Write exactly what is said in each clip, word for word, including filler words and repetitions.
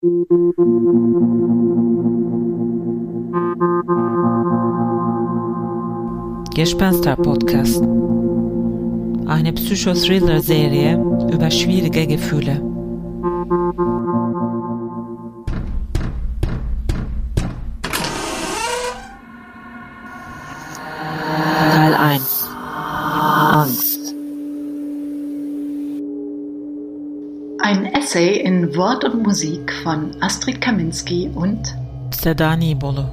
Gespenster-Podcast. Eine Psychothriller-Serie über schwierige Gefühle. Teil eins. Angst. Ein Essay in Wort und Musik von Astrid Kaminski und Seda Nibolu.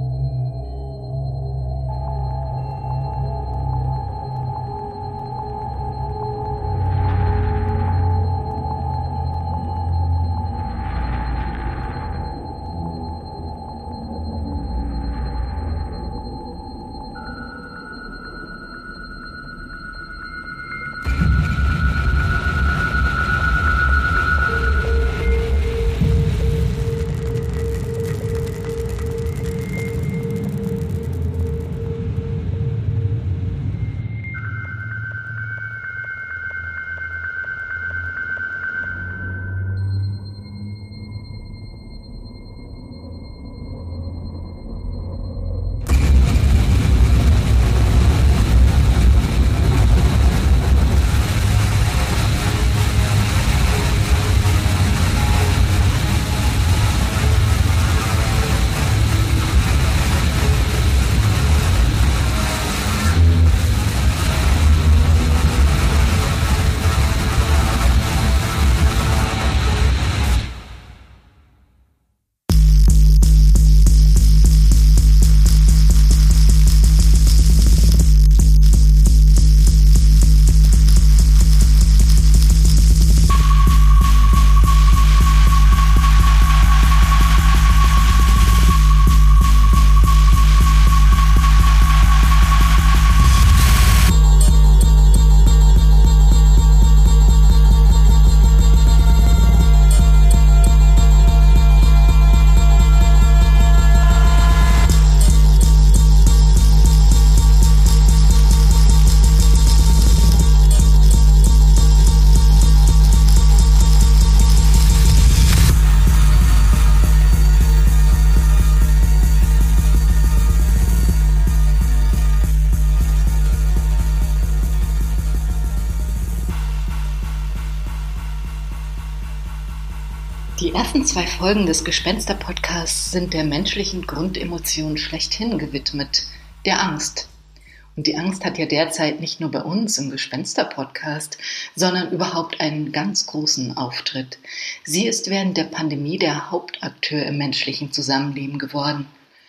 Die ersten zwei Folgen des Gespenster-Podcasts sind der menschlichen Grundemotion schlechthin gewidmet, der Angst. Und die Angst hat ja derzeit nicht nur bei uns im Gespenster-Podcast, sondern überhaupt einen ganz großen Auftritt. Sie ist während der Pandemie der Hauptakteur im menschlichen Zusammenleben geworden.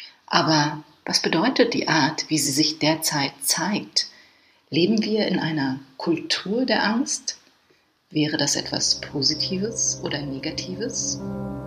Aber was bedeutet die Art, wie sie sich derzeit zeigt? Leben wir in einer Kultur der Angst? Wäre das etwas Positives oder Negatives?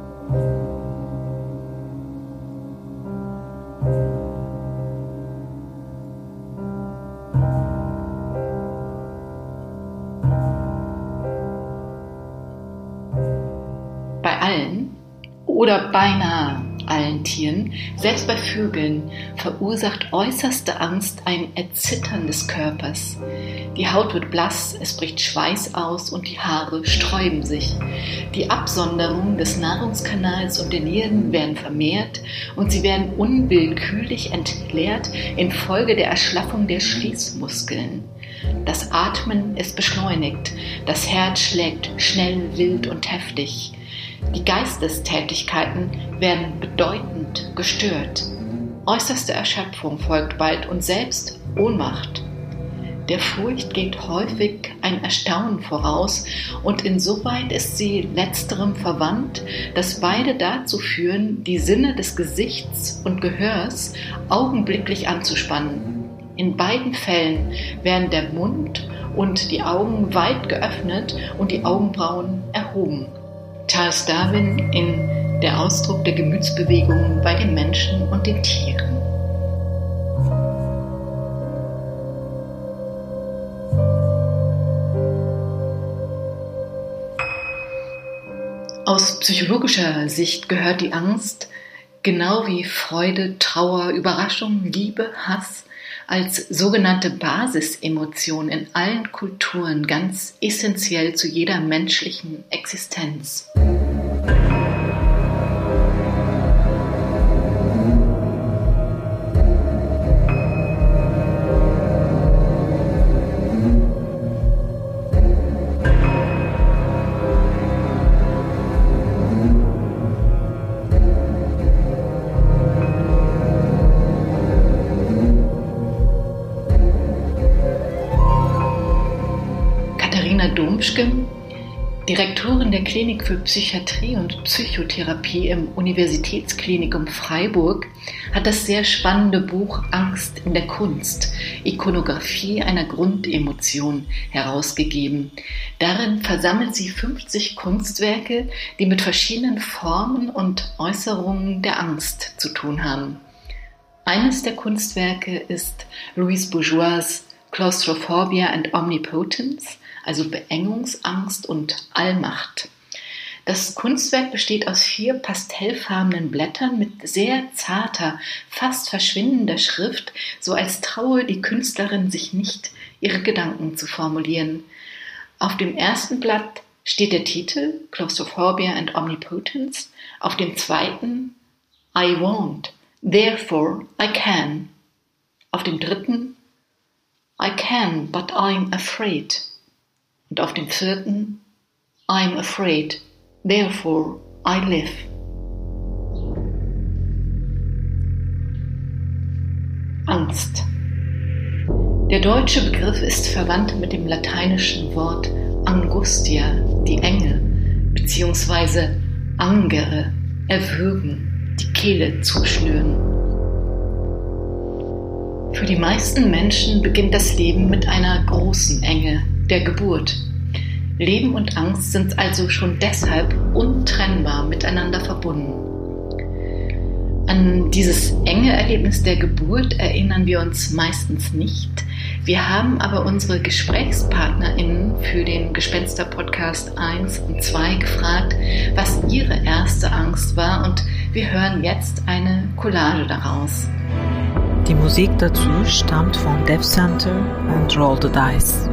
Bei allen oder beinahe allen Tieren, selbst bei Vögeln, verursacht äußerste Angst ein Erzittern des Körpers. Die Haut wird blass, es bricht Schweiß aus und die Haare sträuben sich. Die Absonderungen des Nahrungskanals und der Nieren werden vermehrt und sie werden unwillkürlich entleert infolge der Erschlaffung der Schließmuskeln. Das Atmen ist beschleunigt, das Herz schlägt schnell, wild und heftig. Die Geistestätigkeiten werden bedeutend gestört. Äußerste Erschöpfung folgt bald und selbst Ohnmacht. Der Furcht geht häufig ein Erstaunen voraus und insoweit ist sie letzterem verwandt, dass beide dazu führen, die Sinne des Gesichts und Gehörs augenblicklich anzuspannen. In beiden Fällen werden der Mund und die Augen weit geöffnet und die Augenbrauen erhoben. Charles Darwin in Der Ausdruck der Gemütsbewegungen bei den Menschen und den Tieren. Aus psychologischer Sicht gehört die Angst, genau wie Freude, Trauer, Überraschung, Liebe, Hass, als sogenannte Basisemotion in allen Kulturen ganz essentiell zu jeder menschlichen Existenz. Wunschke, Direktorin der Klinik für Psychiatrie und Psychotherapie im Universitätsklinikum Freiburg, hat das sehr spannende Buch Angst in der Kunst, Ikonographie einer Grundemotion herausgegeben. Darin versammelt sie fünfzig Kunstwerke, die mit verschiedenen Formen und Äußerungen der Angst zu tun haben. Eines der Kunstwerke ist Louise Bourgeois' Claustrophobia and Omnipotence, also Beengungsangst und Allmacht. Das Kunstwerk besteht aus vier pastellfarbenen Blättern mit sehr zarter, fast verschwindender Schrift, so als traue die Künstlerin sich nicht, ihre Gedanken zu formulieren. Auf dem ersten Blatt steht der Titel Claustrophobia and Omnipotence, auf dem zweiten I won't, therefore I can, auf dem dritten I can, but I'm afraid. Und auf dem vierten, I'm afraid, therefore I live. Angst. Der deutsche Begriff ist verwandt mit dem lateinischen Wort Angustia, die Enge, beziehungsweise angere, erwürgen, die Kehle zuschnüren. Für die meisten Menschen beginnt das Leben mit einer großen Enge, der Geburt. Leben und Angst sind also schon deshalb untrennbar miteinander verbunden. An dieses enge Erlebnis der Geburt erinnern wir uns meistens nicht. Wir haben aber unsere GesprächspartnerInnen für den Gespenster-Podcast eins und zwei gefragt, was ihre erste Angst war, und wir hören jetzt eine Collage daraus. Die Musik dazu stammt von Dev Center und Roll the Dice.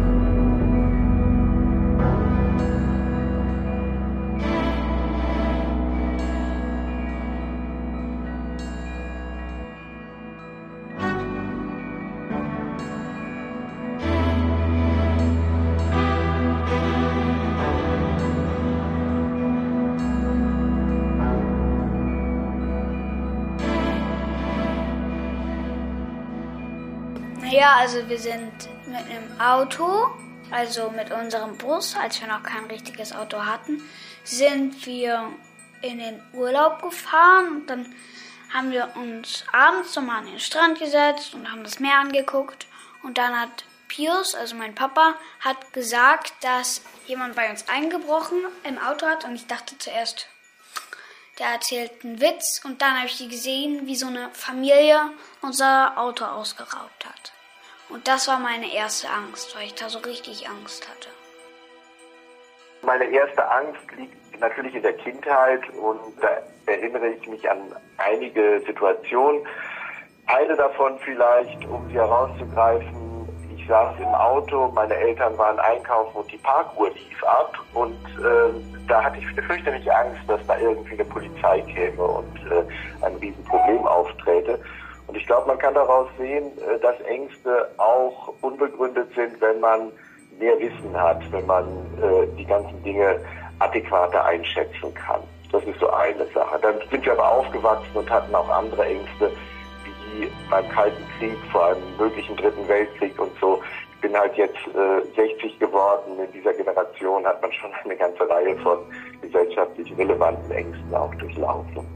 Ja, also wir sind mit einem Auto, also mit unserem Bus, als wir noch kein richtiges Auto hatten, sind wir in den Urlaub gefahren. Und dann haben wir uns abends nochmal an den Strand gesetzt und haben das Meer angeguckt. Und dann hat Pius, also mein Papa, hat gesagt, dass jemand bei uns eingebrochen im Auto hat. Und ich dachte zuerst, der erzählt einen Witz. Und dann habe ich die gesehen, wie so eine Familie unser Auto ausgeraubt hat. Und das war meine erste Angst, weil ich da so richtig Angst hatte. Meine erste Angst liegt natürlich in der Kindheit, und da erinnere ich mich an einige Situationen. Eine davon vielleicht, um sie herauszugreifen: Ich saß im Auto, meine Eltern waren einkaufen und die Parkuhr lief ab, und äh, da hatte ich fürchterlich Angst, dass da irgendwie eine Polizei käme und äh, ein Riesenproblem aufträte. Und ich glaube, man kann daraus sehen, dass Ängste auch unbegründet sind, wenn man mehr Wissen hat, wenn man äh, die ganzen Dinge adäquater einschätzen kann. Das ist so eine Sache. Dann sind wir aber aufgewachsen und hatten auch andere Ängste, wie beim Kalten Krieg, vor einem möglichen Dritten Weltkrieg und so. Ich bin halt jetzt äh, sechzig geworden. In dieser Generation hat man schon eine ganze Reihe von gesellschaftlich relevanten Ängsten auch durchlaufen.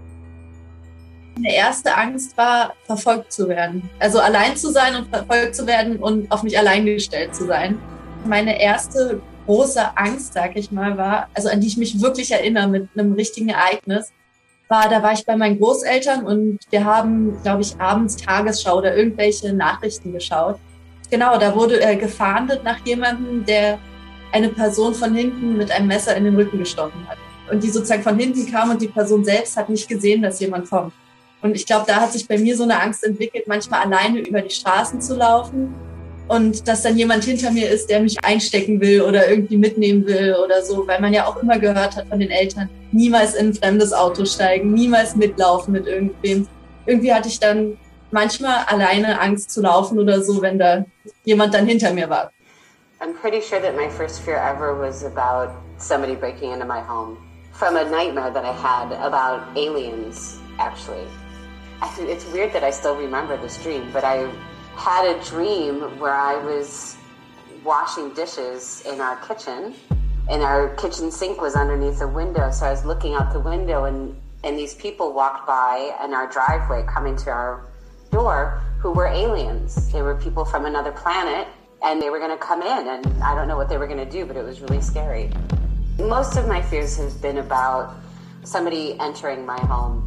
Meine erste Angst war, verfolgt zu werden. Also allein zu sein und verfolgt zu werden und auf mich allein gestellt zu sein. Meine erste große Angst, sag ich mal, war, also an die ich mich wirklich erinnere mit einem richtigen Ereignis, war, da war ich bei meinen Großeltern und wir haben, glaube ich, abends Tagesschau oder irgendwelche Nachrichten geschaut. Genau, da wurde äh, gefahndet nach jemandem, der eine Person von hinten mit einem Messer in den Rücken gestochen hat. Und die sozusagen von hinten kam und die Person selbst hat nicht gesehen, dass jemand kommt. Und ich glaube, da hat sich bei mir so eine Angst entwickelt, manchmal alleine über die Straßen zu laufen und dass dann jemand hinter mir ist, der mich einstecken will oder irgendwie mitnehmen will oder so, weil man ja auch immer gehört hat von den Eltern, niemals in ein fremdes Auto steigen, niemals mitlaufen mit irgendwem. Irgendwie hatte ich dann manchmal alleine Angst zu laufen oder so, wenn da jemand dann hinter mir war. I'm pretty sure that my first fear ever was about somebody breaking into my home from a nightmare that I had about aliens, actually. It's weird that I still remember this dream, but I had a dream where I was washing dishes in our kitchen, and our kitchen sink was underneath the window. So I was looking out the window, and, and these people walked by in our driveway coming to our door who were aliens. They were people from another planet, and they were going to come in, and I don't know what they were going to do, but it was really scary. Most of my fears have been about somebody entering my home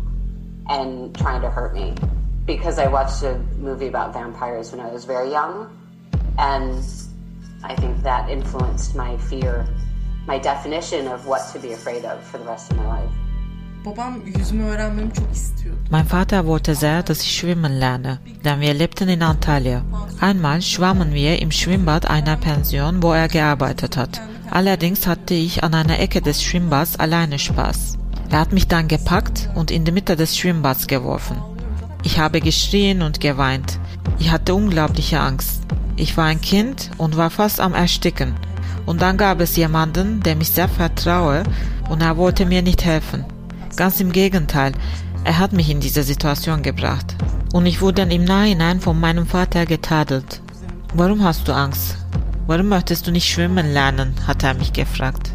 and trying to hurt me, because I watched a movie about vampires when I was very young, and I think that influenced my fear, my definition of what to be afraid of for the rest of my life. Babam yüzme öğrenmemi çok istiyordu. Mein Vater wollte sehr, dass ich schwimmen lerne, denn wir lebten in Antalya. Einmal schwammen wir im Schwimmbad einer Pension, wo er gearbeitet hat. Allerdings hatte ich an einer Ecke des Schwimmbads alleine Spaß. Er hat mich dann gepackt und in die Mitte des Schwimmbads geworfen. Ich habe geschrien und geweint. Ich hatte unglaubliche Angst. Ich war ein Kind und war fast am Ersticken. Und dann gab es jemanden, dem ich sehr vertraue, und er wollte mir nicht helfen. Ganz im Gegenteil, er hat mich in diese Situation gebracht. Und ich wurde im Nachhinein von meinem Vater getadelt. Warum hast du Angst? Warum möchtest du nicht schwimmen lernen? Hat er mich gefragt.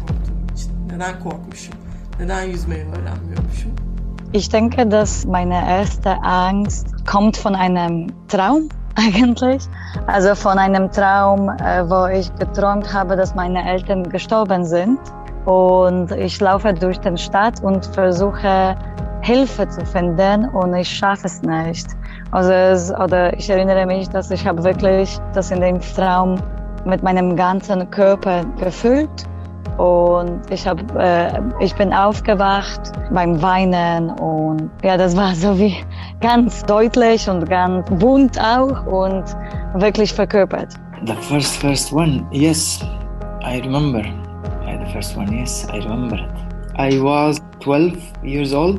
Neden korkmuşum? Neden yüzmeyi öğrenmiyormuşum? Ich denke, dass meine erste Angst kommt von einem Traum eigentlich. Also von einem Traum, wo ich geträumt habe, dass meine Eltern gestorben sind. Und ich laufe durch die Stadt und versuche Hilfe zu finden, und ich schaffe es nicht. Also es, oder ich erinnere mich, dass ich habe wirklich das in dem Traum mit meinem ganzen Körper gefühlt. Und ich, hab, äh, ich bin aufgewacht beim Weinen, und ja, das war so wie ganz deutlich und ganz bunt auch und wirklich verkörpert. The first, first one, yes, I remember. The first one, yes, I remember it. I was twelve years old,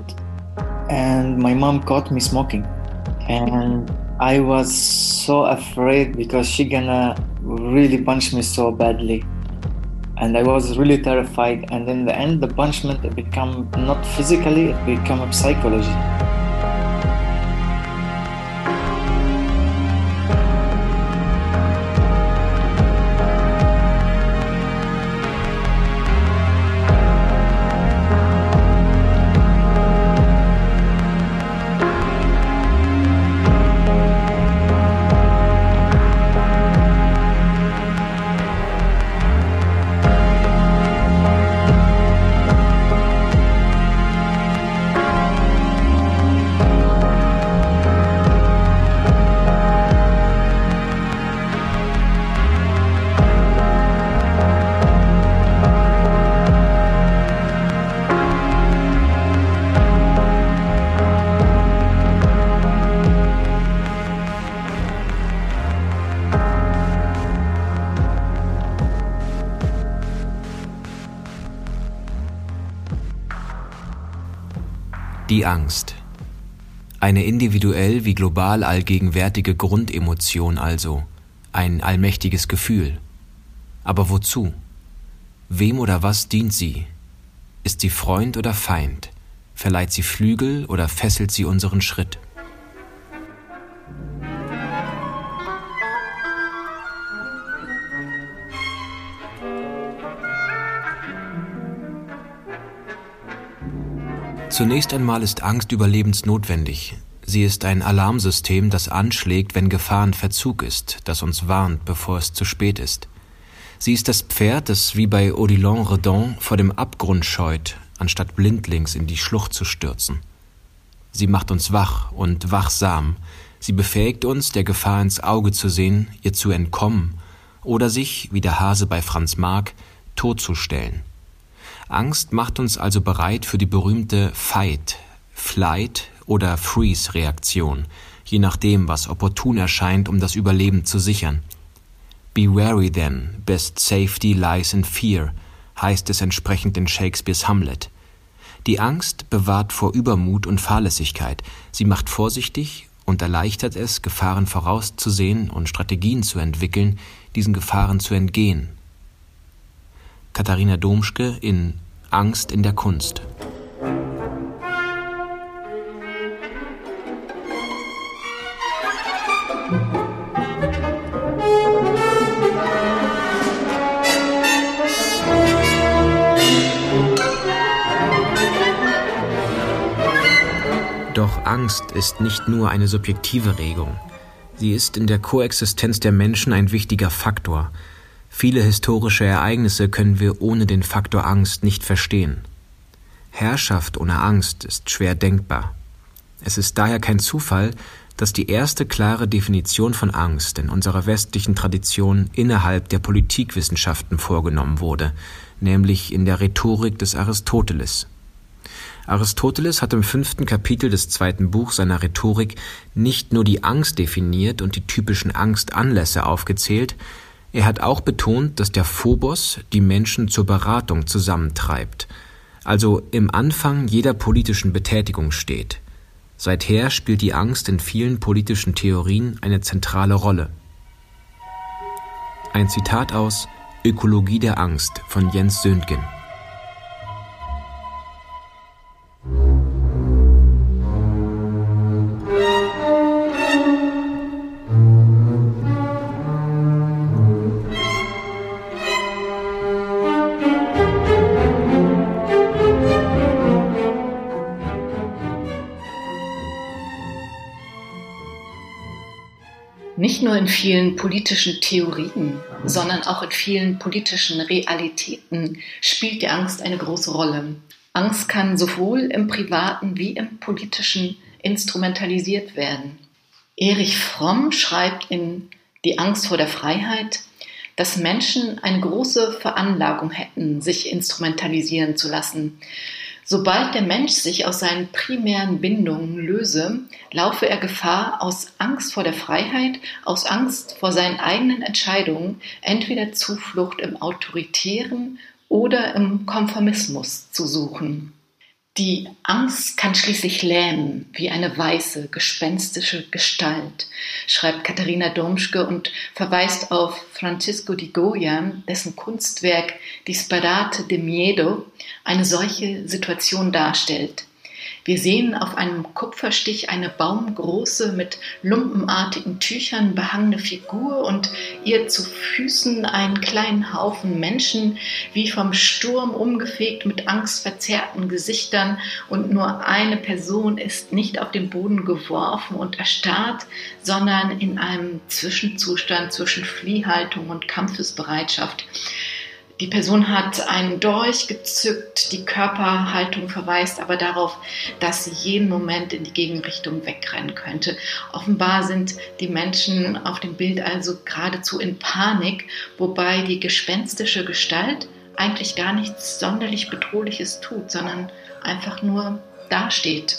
and my mom caught me smoking. And I was so afraid because she gonna really punch me so badly. And I was really terrified. And in the end, the punishment became not physically, it became a psychology. Die Angst. Eine individuell wie global allgegenwärtige Grundemotion also, ein allmächtiges Gefühl. Aber wozu? Wem oder was dient sie? Ist sie Freund oder Feind? Verleiht sie Flügel oder fesselt sie unseren Schritt? Zunächst einmal ist Angst überlebensnotwendig. Sie ist ein Alarmsystem, das anschlägt, wenn Gefahr in Verzug ist, das uns warnt, bevor es zu spät ist. Sie ist das Pferd, das wie bei Odilon Redon vor dem Abgrund scheut, anstatt blindlings in die Schlucht zu stürzen. Sie macht uns wach und wachsam. Sie befähigt uns, der Gefahr ins Auge zu sehen, ihr zu entkommen oder sich, wie der Hase bei Franz Marc, totzustellen. Angst macht uns also bereit für die berühmte Fight, Flight oder Freeze-Reaktion, je nachdem, was opportun erscheint, um das Überleben zu sichern. Be wary then, best safety lies in fear, heißt es entsprechend in Shakespeares Hamlet. Die Angst bewahrt vor Übermut und Fahrlässigkeit. Sie macht vorsichtig und erleichtert es, Gefahren vorauszusehen und Strategien zu entwickeln, diesen Gefahren zu entgehen. Katharina Domschke in Angst in der Kunst. Doch Angst ist nicht nur eine subjektive Regung. Sie ist in der Koexistenz der Menschen ein wichtiger Faktor. Viele historische Ereignisse können wir ohne den Faktor Angst nicht verstehen. Herrschaft ohne Angst ist schwer denkbar. Es ist daher kein Zufall, dass die erste klare Definition von Angst in unserer westlichen Tradition innerhalb der Politikwissenschaften vorgenommen wurde, nämlich in der Rhetorik des Aristoteles. Aristoteles hat im fünften Kapitel des zweiten Buchs seiner Rhetorik nicht nur die Angst definiert und die typischen Angstanlässe aufgezählt, er hat auch betont, dass der Phobos die Menschen zur Beratung zusammentreibt, also im Anfang jeder politischen Betätigung steht. Seither spielt die Angst in vielen politischen Theorien eine zentrale Rolle. Ein Zitat aus Ökologie der Angst von Jens Söntgen. Nicht nur in vielen politischen Theorien, sondern auch in vielen politischen Realitäten spielt die Angst eine große Rolle. Angst kann sowohl im Privaten wie im Politischen instrumentalisiert werden. Erich Fromm schreibt in Die Angst vor der Freiheit, dass Menschen eine große Veranlagung hätten, sich instrumentalisieren zu lassen. Sobald der Mensch sich aus seinen primären Bindungen löse, laufe er Gefahr, aus Angst vor der Freiheit, aus Angst vor seinen eigenen Entscheidungen, entweder Zuflucht im Autoritären oder im Konformismus zu suchen. Die Angst kann schließlich lähmen, wie eine weiße, gespenstische Gestalt, schreibt Katharina Domschke und verweist auf Francisco de Goya, dessen Kunstwerk Disparate de Miedo eine solche Situation darstellt. Wir sehen auf einem Kupferstich eine baumgroße, mit lumpenartigen Tüchern behangene Figur und ihr zu Füßen einen kleinen Haufen Menschen, wie vom Sturm umgefegt mit angstverzerrten Gesichtern, und nur eine Person ist nicht auf den Boden geworfen und erstarrt, sondern in einem Zwischenzustand zwischen Fliehhaltung und Kampfesbereitschaft. Die Person hat einen Dolch gezückt, die Körperhaltung verweist aber darauf, dass sie jeden Moment in die Gegenrichtung wegrennen könnte. Offenbar sind die Menschen auf dem Bild also geradezu in Panik, wobei die gespenstische Gestalt eigentlich gar nichts sonderlich Bedrohliches tut, sondern einfach nur dasteht.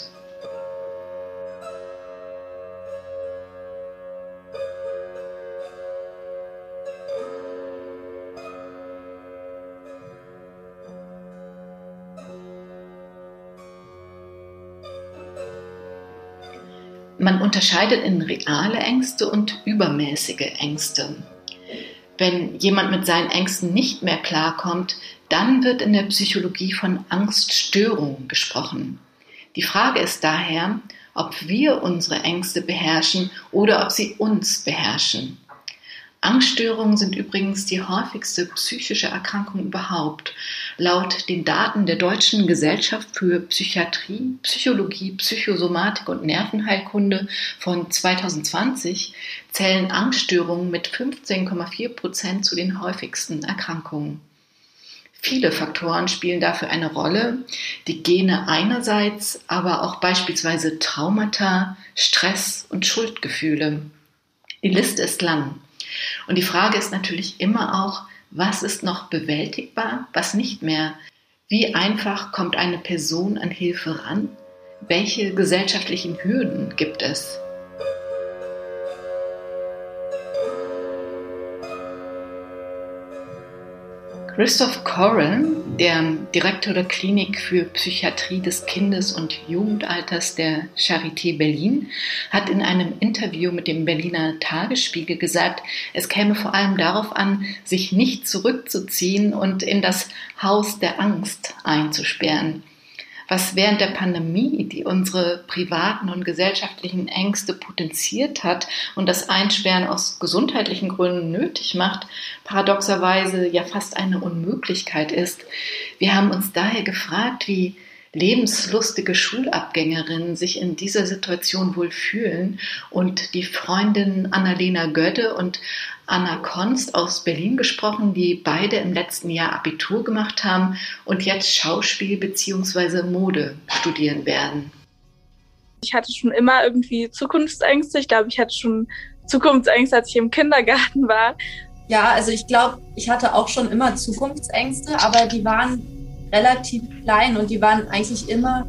Man unterscheidet in reale Ängste und übermäßige Ängste. Wenn jemand mit seinen Ängsten nicht mehr klarkommt, dann wird in der Psychologie von Angststörung gesprochen. Die Frage ist daher, ob wir unsere Ängste beherrschen oder ob sie uns beherrschen. Angststörungen sind übrigens die häufigste psychische Erkrankung überhaupt. Laut den Daten der Deutschen Gesellschaft für Psychiatrie, Psychologie, Psychosomatik und Nervenheilkunde von zwanzig zwanzig zählen Angststörungen mit fünfzehn Komma vier Prozent zu den häufigsten Erkrankungen. Viele Faktoren spielen dafür eine Rolle, die Gene einerseits, aber auch beispielsweise Traumata, Stress und Schuldgefühle. Die Liste ist lang. Und die Frage ist natürlich immer auch, was ist noch bewältigbar, was nicht mehr? Wie einfach kommt eine Person an Hilfe ran? Welche gesellschaftlichen Hürden gibt es? Christoph Correll, der Direktor der Klinik für Psychiatrie des Kindes- und Jugendalters der Charité Berlin, hat in einem Interview mit dem Berliner Tagesspiegel gesagt, es käme vor allem darauf an, sich nicht zurückzuziehen und in das Haus der Angst einzusperren. Was während der Pandemie, die unsere privaten und gesellschaftlichen Ängste potenziert hat und das Einsperren aus gesundheitlichen Gründen nötig macht, paradoxerweise ja fast eine Unmöglichkeit ist. Wir haben uns daher gefragt, wie lebenslustige Schulabgängerinnen sich in dieser Situation wohl fühlen und die Freundinnen Annalena Gödde und Anna Konst aus Berlin gesprochen, die beide im letzten Jahr Abitur gemacht haben und jetzt Schauspiel bzw. Mode studieren werden. Ich hatte schon immer irgendwie Zukunftsängste. Ich glaube, ich hatte schon Zukunftsängste, als ich im Kindergarten war. Ja, also ich glaube, ich hatte auch schon immer Zukunftsängste, aber die waren relativ klein und die waren eigentlich immer,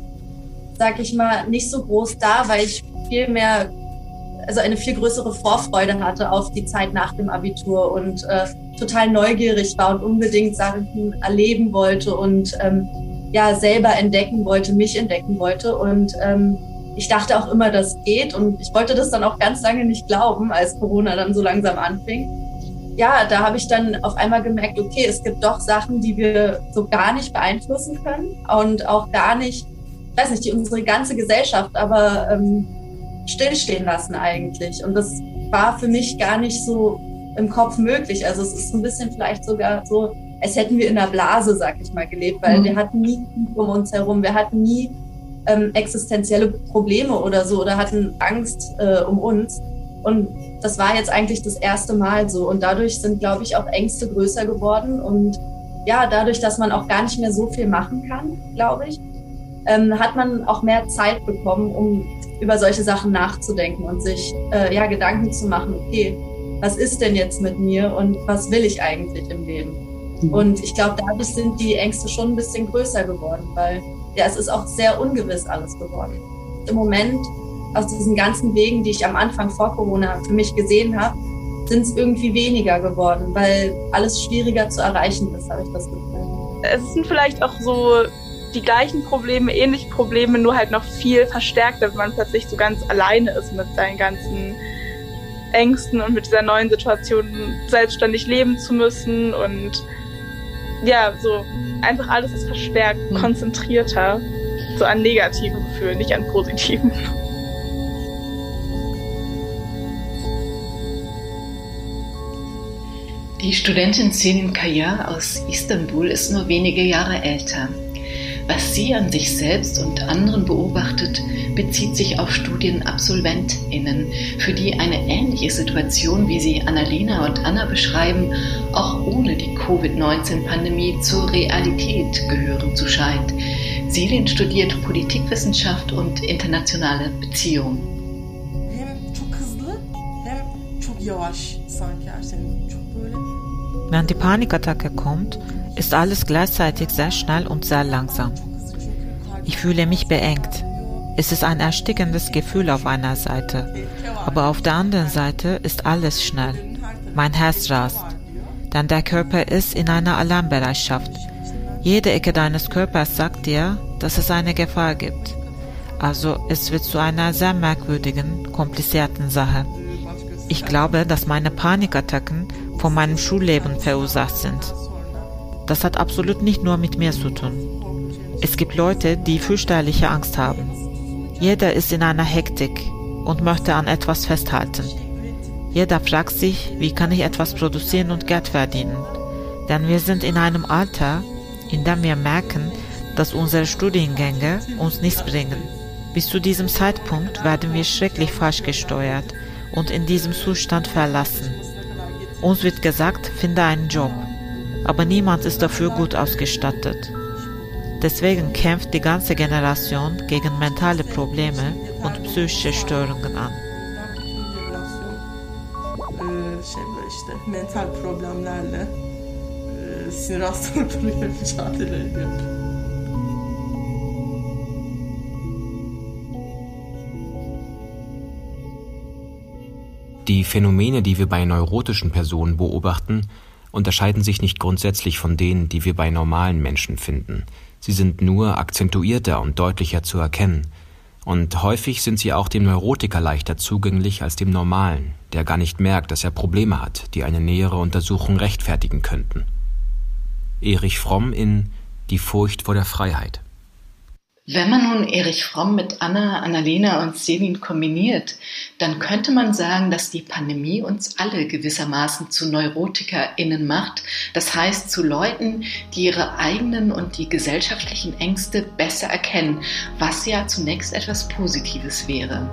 sag ich mal, nicht so groß da, weil ich viel mehr, also eine viel größere Vorfreude hatte auf die Zeit nach dem Abitur und äh, total neugierig war und unbedingt Sachen erleben wollte und ähm, ja selber entdecken wollte, mich entdecken wollte und ähm, ich dachte auch immer, das geht und ich wollte das dann auch ganz lange nicht glauben, als Corona dann so langsam anfing. Ja, da habe ich dann auf einmal gemerkt, okay, es gibt doch Sachen, die wir so gar nicht beeinflussen können und auch gar nicht, ich weiß nicht, die unsere ganze Gesellschaft aber ähm, stillstehen lassen eigentlich. Und das war für mich gar nicht so im Kopf möglich. Also es ist so ein bisschen vielleicht sogar so, als hätten wir in einer Blase, sag ich mal, gelebt, weil mhm. wir hatten nie um uns herum, wir hatten nie ähm, existenzielle Probleme oder so oder hatten Angst äh, um uns. Und das war jetzt eigentlich das erste Mal so. Und dadurch sind, glaube ich, auch Ängste größer geworden. Und ja, dadurch, dass man auch gar nicht mehr so viel machen kann, glaube ich, ähm, hat man auch mehr Zeit bekommen, um über solche Sachen nachzudenken und sich äh, ja Gedanken zu machen, okay, was ist denn jetzt mit mir und was will ich eigentlich im Leben? Mhm. Und ich glaube, dadurch sind die Ängste schon ein bisschen größer geworden, weil ja, es ist auch sehr ungewiss alles geworden. Im Moment aus diesen ganzen Wegen, die ich am Anfang vor Corona für mich gesehen habe, sind es irgendwie weniger geworden, weil alles schwieriger zu erreichen ist, habe ich das Gefühl. Es sind vielleicht auch so die gleichen Probleme, ähnliche Probleme, nur halt noch viel verstärkter, wenn man plötzlich so ganz alleine ist mit seinen ganzen Ängsten und mit dieser neuen Situation selbstständig leben zu müssen und ja, so einfach alles ist verstärkt, hm. konzentrierter, so an negativen Gefühlen, nicht an positiven. Die Studentin Selin Kaya aus Istanbul ist nur wenige Jahre älter. Was sie an sich selbst und anderen beobachtet, bezieht sich auf StudienabsolventInnen, für die eine ähnliche Situation, wie sie Annalena und Anna beschreiben, auch ohne die Covid neunzehn Pandemie zur Realität gehören zu scheint. Selin studiert Politikwissenschaft und internationale Beziehungen. Wenn die Panikattacke kommt, ist alles gleichzeitig sehr schnell und sehr langsam. Ich fühle mich beengt. Es ist ein erstickendes Gefühl auf einer Seite, aber auf der anderen Seite ist alles schnell. Mein Herz rast, denn der Körper ist in einer Alarmbereitschaft. Jede Ecke deines Körpers sagt dir, dass es eine Gefahr gibt. Also es wird zu einer sehr merkwürdigen, komplizierten Sache. Ich glaube, dass meine Panikattacken von meinem Schulleben verursacht sind. Das hat absolut nicht nur mit mir zu tun. Es gibt Leute, die fürchterliche Angst haben. Jeder ist in einer Hektik und möchte an etwas festhalten. Jeder fragt sich, wie kann ich etwas produzieren und Geld verdienen? Denn wir sind in einem Alter, in dem wir merken, dass unsere Studiengänge uns nichts bringen. Bis zu diesem Zeitpunkt werden wir schrecklich falsch gesteuert und in diesem Zustand verlassen. Uns wird gesagt, finde einen Job. Aber niemand ist dafür gut ausgestattet. Deswegen kämpft die ganze Generation gegen mentale Probleme und psychische Störungen an. Mental problemlerle sinir hastalıklarıyla mücadele ediyor. Die Phänomene, die wir bei neurotischen Personen beobachten, unterscheiden sich nicht grundsätzlich von denen, die wir bei normalen Menschen finden. Sie sind nur akzentuierter und deutlicher zu erkennen. Und häufig sind sie auch dem Neurotiker leichter zugänglich als dem Normalen, der gar nicht merkt, dass er Probleme hat, die eine nähere Untersuchung rechtfertigen könnten. Erich Fromm in Die Furcht vor der Freiheit. Wenn man nun Erich Fromm mit Anna, Annalena und Selin kombiniert, dann könnte man sagen, dass die Pandemie uns alle gewissermaßen zu NeurotikerInnen macht. Das heißt zu Leuten, die ihre eigenen und die gesellschaftlichen Ängste besser erkennen, was ja zunächst etwas Positives wäre.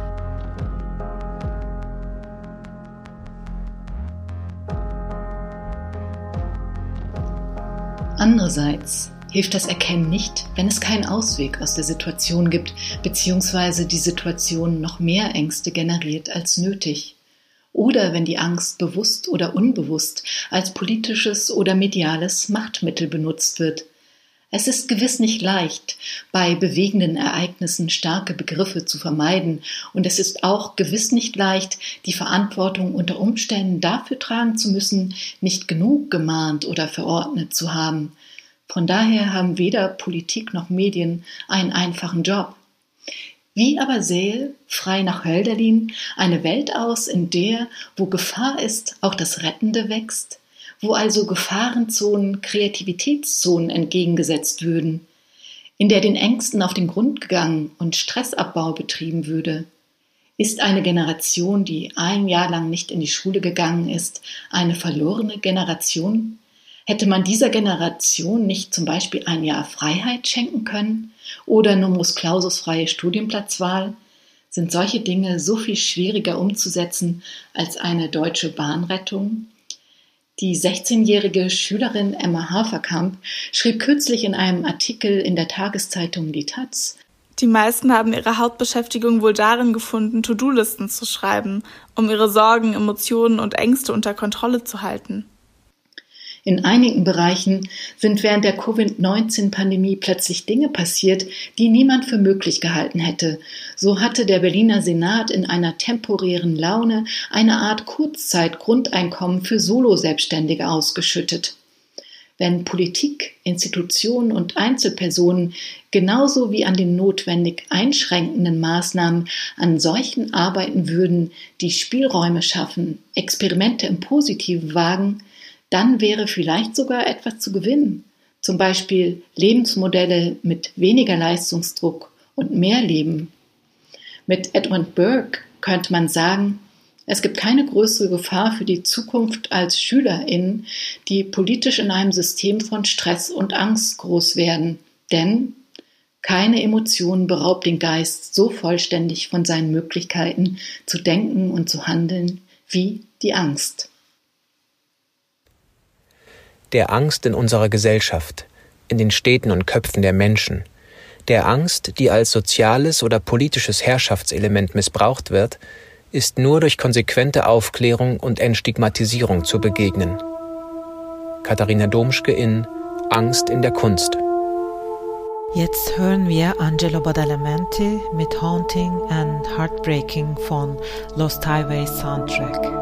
Andererseits hilft das Erkennen nicht, wenn es keinen Ausweg aus der Situation gibt, beziehungsweise die Situation noch mehr Ängste generiert als nötig. Oder wenn die Angst bewusst oder unbewusst als politisches oder mediales Machtmittel benutzt wird. Es ist gewiss nicht leicht, bei bewegenden Ereignissen starke Begriffe zu vermeiden, und es ist auch gewiss nicht leicht, die Verantwortung unter Umständen dafür tragen zu müssen, nicht genug gemahnt oder verordnet zu haben. Von daher haben weder Politik noch Medien einen einfachen Job. Wie aber sähe, frei nach Hölderlin, eine Welt aus, in der, wo Gefahr ist, auch das Rettende wächst, wo also Gefahrenzonen Kreativitätszonen entgegengesetzt würden, in der den Ängsten auf den Grund gegangen und Stressabbau betrieben würde? Ist eine Generation, die ein Jahr lang nicht in die Schule gegangen ist, eine verlorene Generation? Hätte man dieser Generation nicht zum Beispiel ein Jahr Freiheit schenken können oder numerus clausus freie Studienplatzwahl? Sind solche Dinge so viel schwieriger umzusetzen als eine deutsche Bahnrettung? Die sechzehnjährige Schülerin Emma Haferkamp schrieb kürzlich in einem Artikel in der Tageszeitung Die Taz: Die meisten haben ihre Hauptbeschäftigung wohl darin gefunden, To-Do-Listen zu schreiben, um ihre Sorgen, Emotionen und Ängste unter Kontrolle zu halten. In einigen Bereichen sind während der Covid neunzehn Pandemie plötzlich Dinge passiert, die niemand für möglich gehalten hätte. So hatte der Berliner Senat in einer temporären Laune eine Art Kurzzeit-Grundeinkommen für Solo-Selbstständige ausgeschüttet. Wenn Politik, Institutionen und Einzelpersonen genauso wie an den notwendig einschränkenden Maßnahmen an solchen arbeiten würden, die Spielräume schaffen, Experimente im Positiven wagen, dann wäre vielleicht sogar etwas zu gewinnen. Zum Beispiel Lebensmodelle mit weniger Leistungsdruck und mehr Leben. Mit Edmund Burke könnte man sagen, es gibt keine größere Gefahr für die Zukunft als SchülerInnen, die politisch in einem System von Stress und Angst groß werden. Denn keine Emotion beraubt den Geist so vollständig von seinen Möglichkeiten zu denken und zu handeln wie die Angst. Der Angst in unserer Gesellschaft, in den Städten und Köpfen der Menschen, der Angst, die als soziales oder politisches Herrschaftselement missbraucht wird, ist nur durch konsequente Aufklärung und Entstigmatisierung zu begegnen. Katharina Domschke in Angst in der Kunst. Jetzt hören wir Angelo Badalamenti mit Haunting and Heartbreaking von Lost Highway Soundtrack.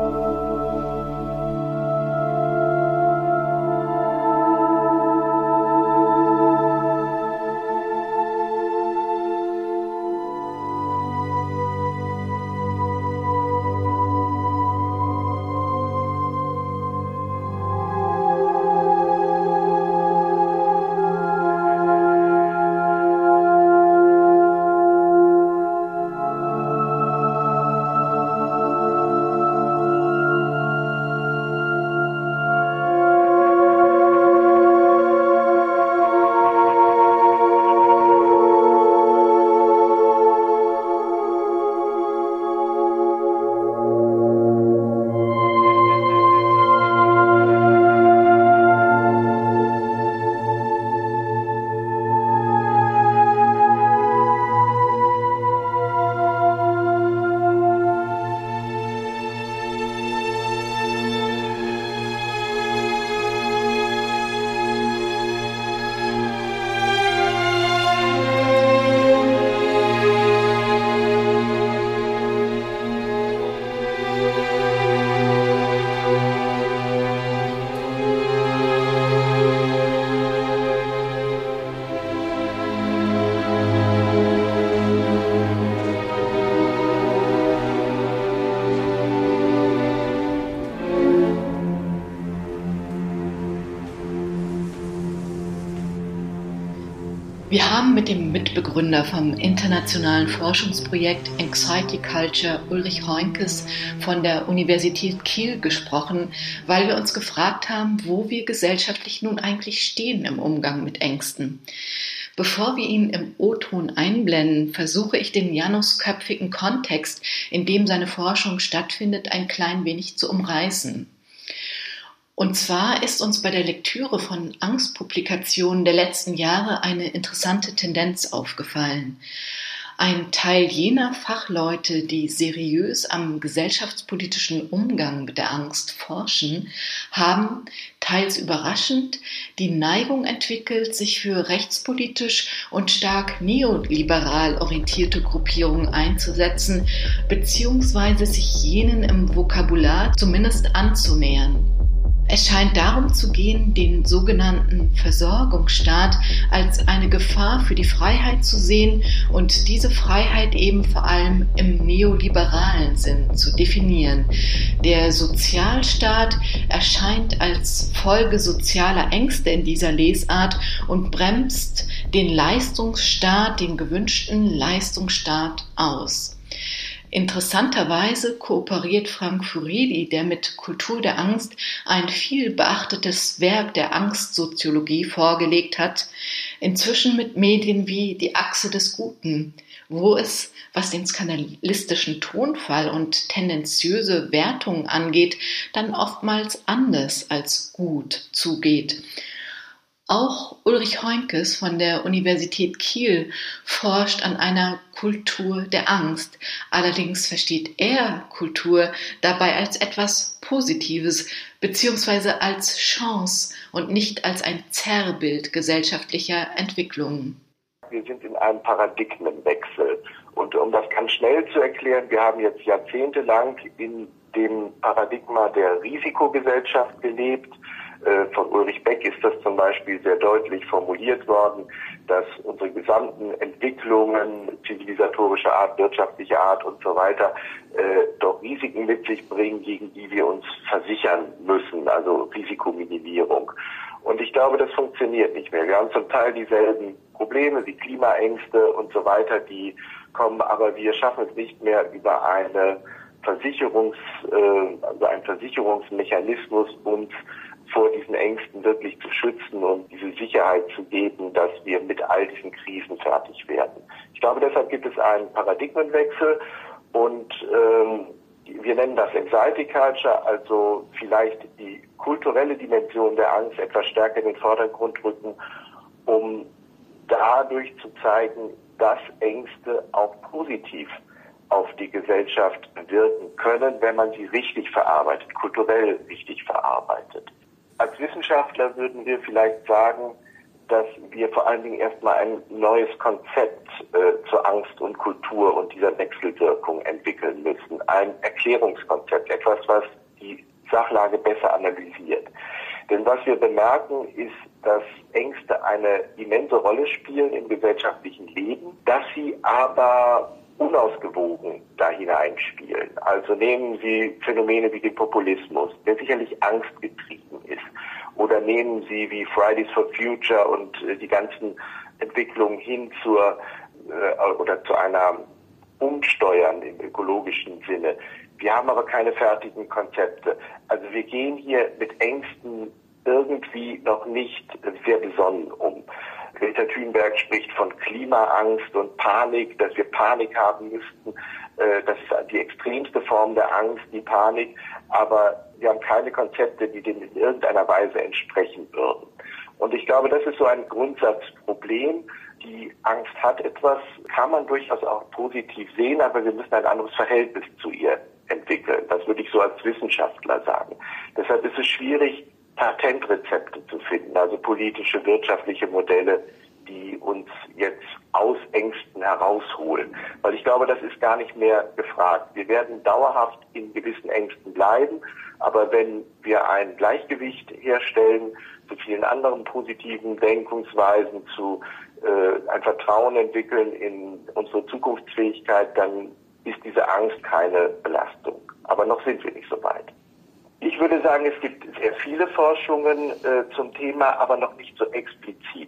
haben mit dem Mitbegründer vom internationalen Forschungsprojekt Anxiety Culture, Ulrich Heunkes von der Universität Kiel, gesprochen, weil wir uns gefragt haben, wo wir gesellschaftlich nun eigentlich stehen im Umgang mit Ängsten. Bevor wir ihn im O-Ton einblenden, versuche ich den janusköpfigen Kontext, in dem seine Forschung stattfindet, ein klein wenig zu umreißen. Und zwar ist uns bei der Lektüre von Angstpublikationen der letzten Jahre eine interessante Tendenz aufgefallen. Ein Teil jener Fachleute, die seriös am gesellschaftspolitischen Umgang mit der Angst forschen, haben, teils überraschend, die Neigung entwickelt, sich für rechtspolitisch und stark neoliberal orientierte Gruppierungen einzusetzen, beziehungsweise sich jenen im Vokabular zumindest anzunähern. Es scheint darum zu gehen, den sogenannten Versorgungsstaat als eine Gefahr für die Freiheit zu sehen und diese Freiheit eben vor allem im neoliberalen Sinn zu definieren. Der Sozialstaat erscheint als Folge sozialer Ängste in dieser Lesart und bremst den Leistungsstaat, den gewünschten Leistungsstaat aus. Interessanterweise kooperiert Frank Furedi, der mit Kultur der Angst ein viel beachtetes Werk der Angstsoziologie vorgelegt hat, inzwischen mit Medien wie Die Achse des Guten, wo es, was den skandalistischen Tonfall und tendenziöse Wertungen angeht, dann oftmals anders als gut zugeht. Auch Ulrich Heunkes von der Universität Kiel forscht an einer Kultur der Angst. Allerdings versteht er Kultur dabei als etwas Positives beziehungsweise als Chance und nicht als ein Zerrbild gesellschaftlicher Entwicklungen. Wir sind in einem Paradigmenwechsel. Und um das ganz schnell zu erklären, wir haben jetzt jahrzehntelang in dem Paradigma der Risikogesellschaft gelebt. Von Ulrich Beck ist das zum Beispiel sehr deutlich formuliert worden, dass unsere gesamten Entwicklungen zivilisatorischer Art, wirtschaftlicher Art und so weiter äh, doch Risiken mit sich bringen, gegen die wir uns versichern müssen, also Risikominimierung. Und ich glaube, das funktioniert nicht mehr. Wir haben zum Teil dieselben Probleme wie Klimaängste und so weiter, die kommen, aber wir schaffen es nicht mehr über eine Versicherungs, äh, also einen Versicherungsmechanismus uns vor diesen Ängsten wirklich zu schützen und diese Sicherheit zu geben, dass wir mit all diesen Krisen fertig werden. Ich glaube, deshalb gibt es einen Paradigmenwechsel und ähm, wir nennen das Anxiety Culture, also vielleicht die kulturelle Dimension der Angst etwas stärker in den Vordergrund rücken, um dadurch zu zeigen, dass Ängste auch positiv auf die Gesellschaft wirken können, wenn man sie richtig verarbeitet, kulturell richtig verarbeitet. Als Wissenschaftler würden wir vielleicht sagen, dass wir vor allen Dingen erstmal ein neues Konzept äh, zur Angst und Kultur und dieser Wechselwirkung entwickeln müssen. Ein Erklärungskonzept, etwas, was die Sachlage besser analysiert. Denn was wir bemerken, ist, dass Ängste eine immense Rolle spielen im gesellschaftlichen Leben, dass sie aber unausgewogen da hineinspielen. Also nehmen Sie Phänomene wie den Populismus, der sicherlich angstgetrieben ist. Oder nehmen Sie wie Fridays for Future und äh, die ganzen Entwicklungen hin zur äh, oder zu einer Umsteuern im ökologischen Sinne. Wir haben aber keine fertigen Konzepte. Also wir gehen hier mit Ängsten irgendwie noch nicht sehr besonnen um. Greta Thunberg spricht von Klimaangst und Panik, dass wir Panik haben müssten. Das ist die extremste Form der Angst, die Panik. Aber wir haben keine Konzepte, die dem in irgendeiner Weise entsprechen würden. Und ich glaube, das ist so ein Grundsatzproblem. Die Angst hat etwas, kann man durchaus auch positiv sehen, aber wir müssen ein anderes Verhältnis zu ihr entwickeln. Das würde ich so als Wissenschaftler sagen. Deshalb ist es schwierig, Patentrezepte zu finden, also politische, wirtschaftliche Modelle, die uns jetzt aus Ängsten herausholen. Weil ich glaube, das ist gar nicht mehr gefragt. Wir werden dauerhaft in gewissen Ängsten bleiben, aber wenn wir ein Gleichgewicht herstellen zu vielen anderen positiven Denkungsweisen, zu äh, ein Vertrauen entwickeln in unsere Zukunftsfähigkeit, dann ist diese Angst keine Belastung. Aber noch sind wir nicht so weit. Ich würde sagen, es gibt sehr viele Forschungen äh, zum Thema, aber noch nicht so explizit.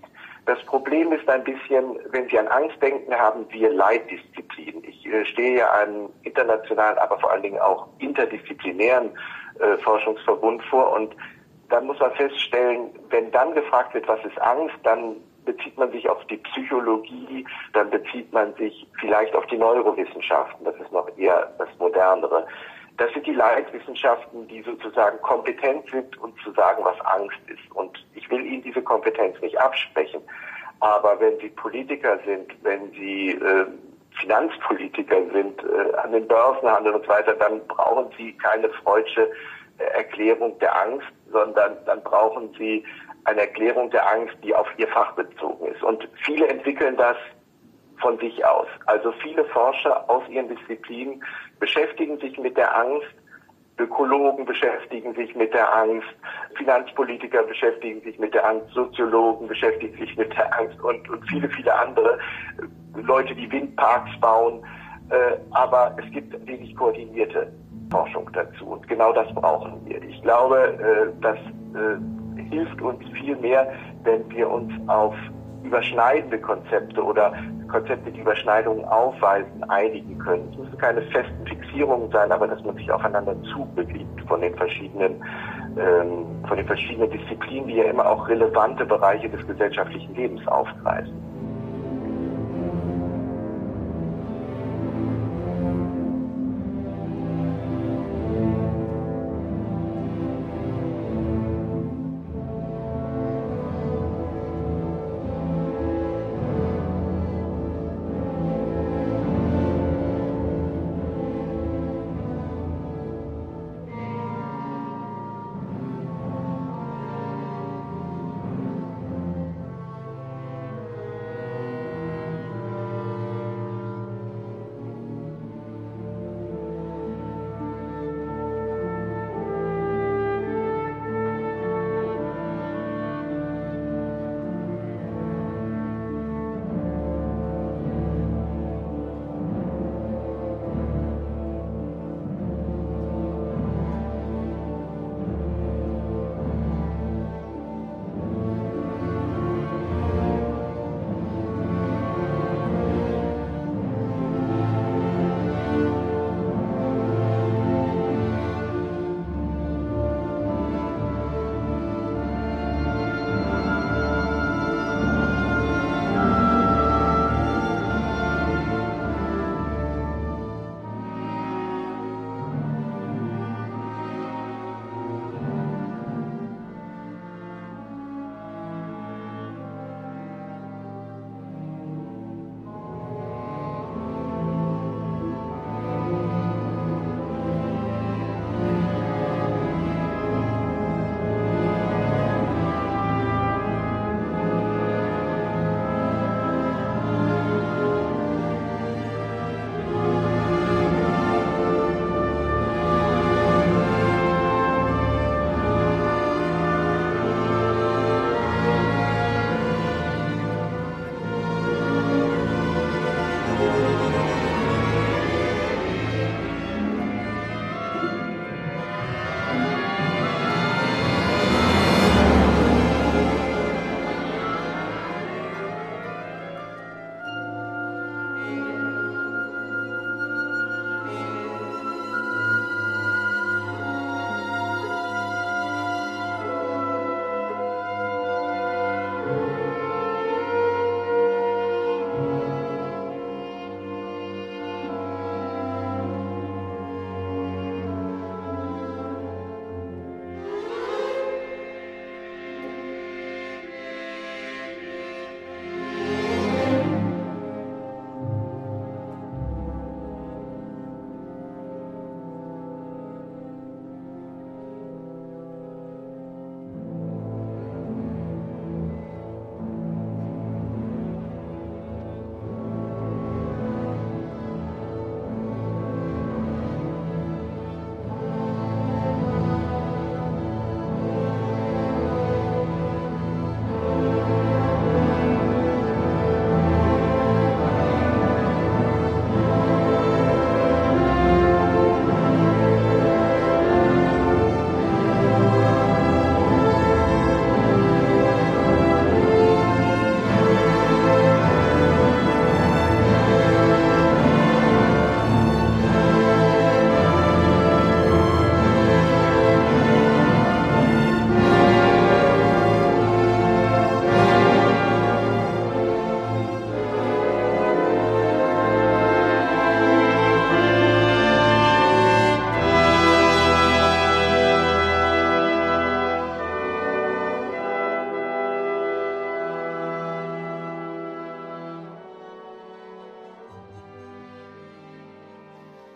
Das Problem ist ein bisschen, wenn Sie an Angst denken, haben wir Leitdisziplinen. Ich äh, stehe ja einem internationalen, aber vor allen Dingen auch interdisziplinären äh, Forschungsverbund vor und dann muss man feststellen, wenn dann gefragt wird, was ist Angst, dann bezieht man sich auf die Psychologie, dann bezieht man sich vielleicht auf die Neurowissenschaften, das ist noch eher das Modernere. Das sind die Leitwissenschaften, die sozusagen kompetent sind, uns zu sagen, was Angst ist. Und ich will Ihnen diese Kompetenz nicht absprechen. Aber wenn Sie Politiker sind, wenn Sie äh, Finanzpolitiker sind, äh, an den Börsen handeln und so weiter, dann brauchen Sie keine freudsche äh, Erklärung der Angst, sondern dann brauchen Sie eine Erklärung der Angst, die auf Ihr Fach bezogen ist. Und viele entwickeln das von sich aus. Also viele Forscher aus ihren Disziplinen beschäftigen sich mit der Angst, Ökologen beschäftigen sich mit der Angst, Finanzpolitiker beschäftigen sich mit der Angst, Soziologen beschäftigen sich mit der Angst und, und viele, viele andere Leute, die Windparks bauen. Äh, aber es gibt wenig koordinierte Forschung dazu und genau das brauchen wir. Ich glaube, äh, das äh, hilft uns viel mehr, wenn wir uns auf überschneidende Konzepte oder Konzepte, die Überschneidungen aufweisen, einigen können. Es müssen keine festen Fixierungen sein, aber dass man sich aufeinander zubewegt von den verschiedenen, ähm, von den verschiedenen Disziplinen, die ja immer auch relevante Bereiche des gesellschaftlichen Lebens aufgreifen.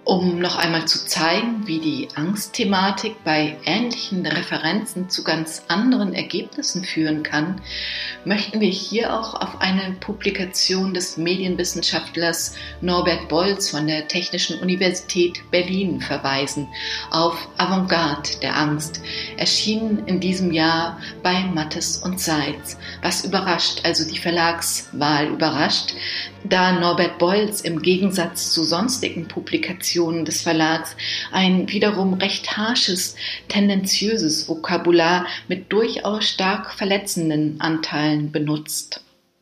Um noch einmal zu zeigen, wie die Angstthematik bei ähnlichen Referenzen zu ganz anderen Ergebnissen führen kann, möchten wir hier auch auf eine Publikation des Medienwissenschaftlers Norbert Bolz von der Technischen Universität Berlin verweisen, auf Avantgarde der Angst, erschienen in diesem Jahr bei Mattes und Seitz. Was überrascht, also die Verlagswahl überrascht, da Norbert Bolz im Gegensatz zu sonstigen Publikationen des Verlags ein wiederum recht harsches, tendenziöses Vokabular mit durchaus stark verletzenden Anteilen benutzt.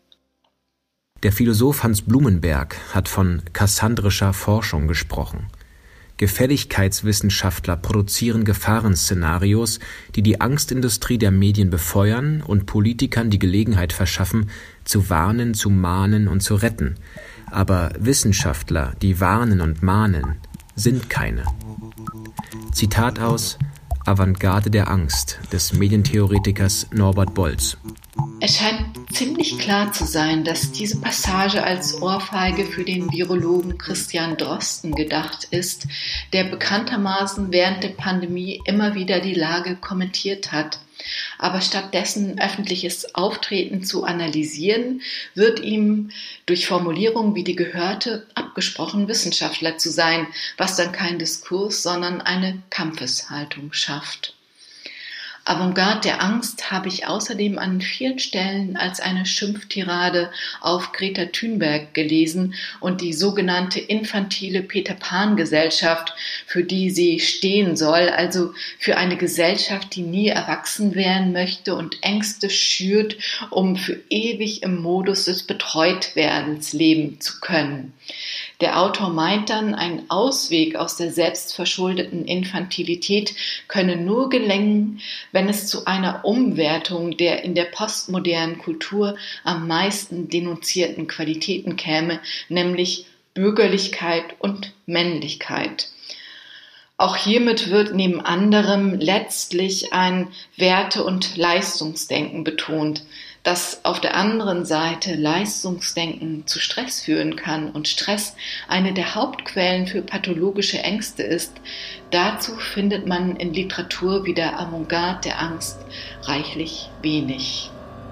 Der Philosoph Hans Blumenberg hat von kassandrischer Forschung gesprochen. Gefälligkeitswissenschaftler produzieren Gefahrenszenarios, die die Angstindustrie der Medien befeuern und Politikern die Gelegenheit verschaffen, zu warnen, zu mahnen und zu retten. Aber Wissenschaftler, die warnen und mahnen, sind keine. Zitat aus Avantgarde der Angst des Medientheoretikers Norbert Bolz. Es scheint ziemlich klar zu sein, dass diese Passage als Ohrfeige für den Virologen Christian Drosten gedacht ist, der bekanntermaßen während der Pandemie immer wieder die Lage kommentiert hat. Aber stattdessen öffentliches Auftreten zu analysieren, wird ihm durch Formulierungen wie die gehörte abgesprochen, Wissenschaftler zu sein, was dann kein Diskurs, sondern eine Kampfeshaltung schafft. Avantgarde der Angst habe ich außerdem an vielen Stellen als eine Schimpftirade auf Greta Thunberg gelesen und die sogenannte infantile Peter-Pan-Gesellschaft, für die sie stehen soll, also für eine Gesellschaft, die nie erwachsen werden möchte und Ängste schürt, um für ewig im Modus des Betreutwerdens leben zu können. Der Autor meint dann, ein Ausweg aus der selbstverschuldeten Infantilität könne nur gelingen, wenn es zu einer Umwertung der in der postmodernen Kultur am meisten denunzierten Qualitäten käme, nämlich Bürgerlichkeit und Männlichkeit. Auch hiermit wird neben anderem letztlich ein Werte- und Leistungsdenken betont, dass auf der anderen Seite Leistungsdenken zu Stress führen kann und Stress eine der Hauptquellen für pathologische Ängste ist. Dazu findet man in Literatur wie der Avantgarde der Angst reichlich wenig.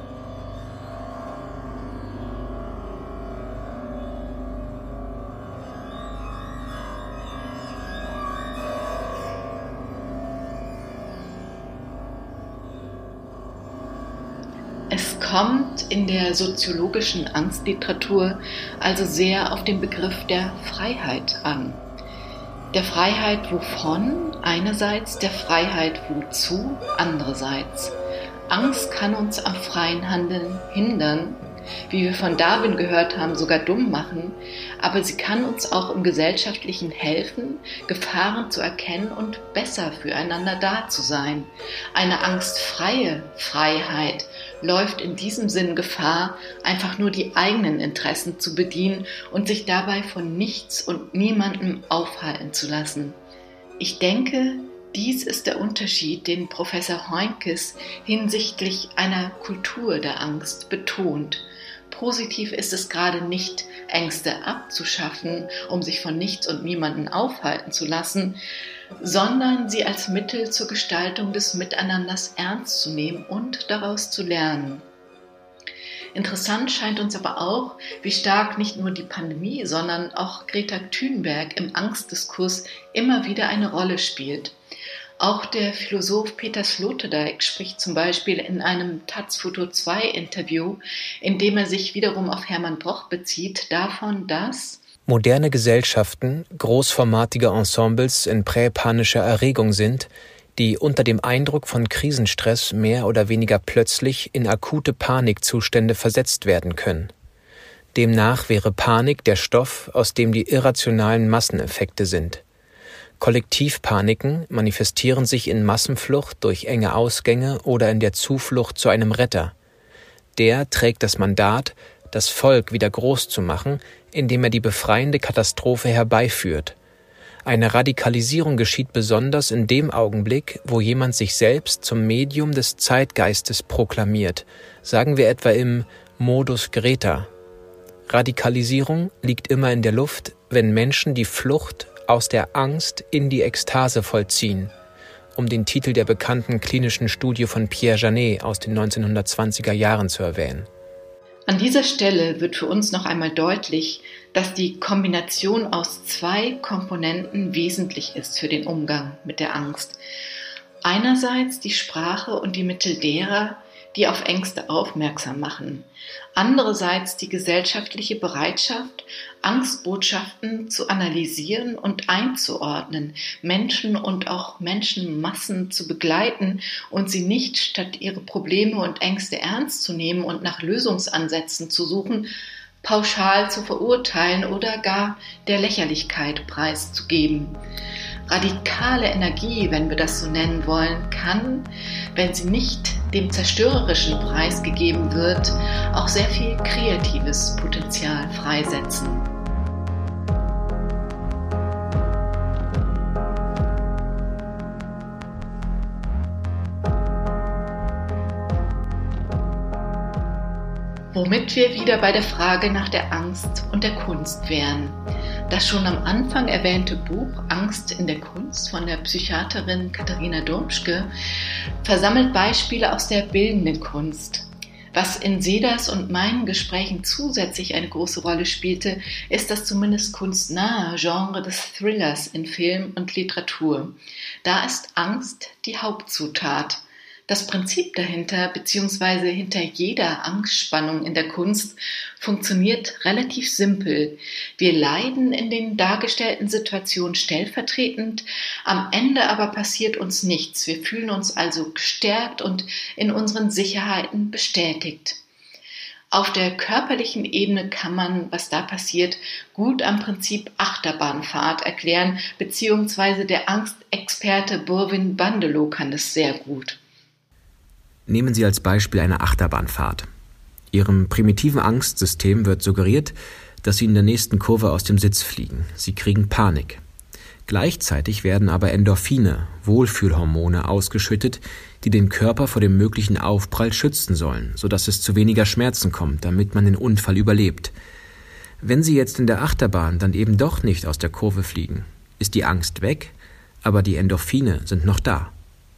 Es kommt in der soziologischen Angstliteratur also sehr auf den Begriff der Freiheit an. Der Freiheit wovon? Einerseits, der Freiheit wozu? Andererseits. Angst kann uns am freien Handeln hindern, wie wir von Darwin gehört haben, sogar dumm machen, aber sie kann uns auch im Gesellschaftlichen helfen, Gefahren zu erkennen und besser füreinander da zu sein. Eine angstfreie Freiheit läuft in diesem Sinn Gefahr, einfach nur die eigenen Interessen zu bedienen und sich dabei von nichts und niemandem aufhalten zu lassen. Ich denke, dies ist der Unterschied, den Professor Heunkes hinsichtlich einer Kultur der Angst betont. Positiv ist es gerade nicht, Ängste abzuschaffen, um sich von nichts und niemanden aufhalten zu lassen, sondern sie als Mittel zur Gestaltung des Miteinanders ernst zu nehmen und daraus zu lernen. Interessant scheint uns aber auch, wie stark nicht nur die Pandemie, sondern auch Greta Thunberg im Angstdiskurs immer wieder eine Rolle spielt. Auch der Philosoph Peter Sloterdijk spricht zum Beispiel in einem taz Futur zwei Interview, in dem er sich wiederum auf Hermann Broch bezieht, davon, dass moderne Gesellschaften großformatige Ensembles in präpanischer Erregung sind, die unter dem Eindruck von Krisenstress mehr oder weniger plötzlich in akute Panikzustände versetzt werden können. Demnach wäre Panik der Stoff, aus dem die irrationalen Masseneffekte sind. Kollektivpaniken manifestieren sich in Massenflucht durch enge Ausgänge oder in der Zuflucht zu einem Retter. Der trägt das Mandat, das Volk wieder groß zu machen, indem er die befreiende Katastrophe herbeiführt. Eine Radikalisierung geschieht besonders in dem Augenblick, wo jemand sich selbst zum Medium des Zeitgeistes proklamiert, sagen wir etwa im Modus Greta. Radikalisierung liegt immer in der Luft, wenn Menschen die Flucht Aus der Angst in die Ekstase vollziehen, um den Titel der bekannten klinischen Studie von Pierre Janet aus den neunzehnhundertzwanziger Jahren zu erwähnen. An dieser Stelle wird für uns noch einmal deutlich, dass die Kombination aus zwei Komponenten wesentlich ist für den Umgang mit der Angst. Einerseits die Sprache und die Mittel derer, die auf Ängste aufmerksam machen. Andererseits die gesellschaftliche Bereitschaft, Angstbotschaften zu analysieren und einzuordnen, Menschen und auch Menschenmassen zu begleiten und sie nicht, statt ihre Probleme und Ängste ernst zu nehmen und nach Lösungsansätzen zu suchen, pauschal zu verurteilen oder gar der Lächerlichkeit preiszugeben. Radikale Energie, wenn wir das so nennen wollen, kann, wenn sie nicht dem Zerstörerischen preisgegeben wird, auch sehr viel kreatives Potenzial freisetzen. Womit wir wieder bei der Frage nach der Angst und der Kunst wären. Das schon am Anfang erwähnte Buch Angst in der Kunst von der Psychiaterin Katharina Domschke versammelt Beispiele aus der bildenden Kunst. Was in Sedas und meinen Gesprächen zusätzlich eine große Rolle spielte, ist das zumindest kunstnahe Genre des Thrillers in Film und Literatur. Da ist Angst die Hauptzutat. Das Prinzip dahinter bzw. hinter jeder Angstspannung in der Kunst funktioniert relativ simpel. Wir leiden in den dargestellten Situationen stellvertretend, am Ende aber passiert uns nichts. Wir fühlen uns also gestärkt und in unseren Sicherheiten bestätigt. Auf der körperlichen Ebene kann man, was da passiert, gut am Prinzip Achterbahnfahrt erklären, beziehungsweise der Angstexperte Borwin Bandelow kann das sehr gut. Nehmen Sie als Beispiel eine Achterbahnfahrt. Ihrem primitiven Angstsystem wird suggeriert, dass Sie in der nächsten Kurve aus dem Sitz fliegen. Sie kriegen Panik. Gleichzeitig werden aber Endorphine, Wohlfühlhormone, ausgeschüttet, die den Körper vor dem möglichen Aufprall schützen sollen, sodass es zu weniger Schmerzen kommt, damit man den Unfall überlebt. Wenn Sie jetzt in der Achterbahn dann eben doch nicht aus der Kurve fliegen, ist die Angst weg, aber die Endorphine sind noch da.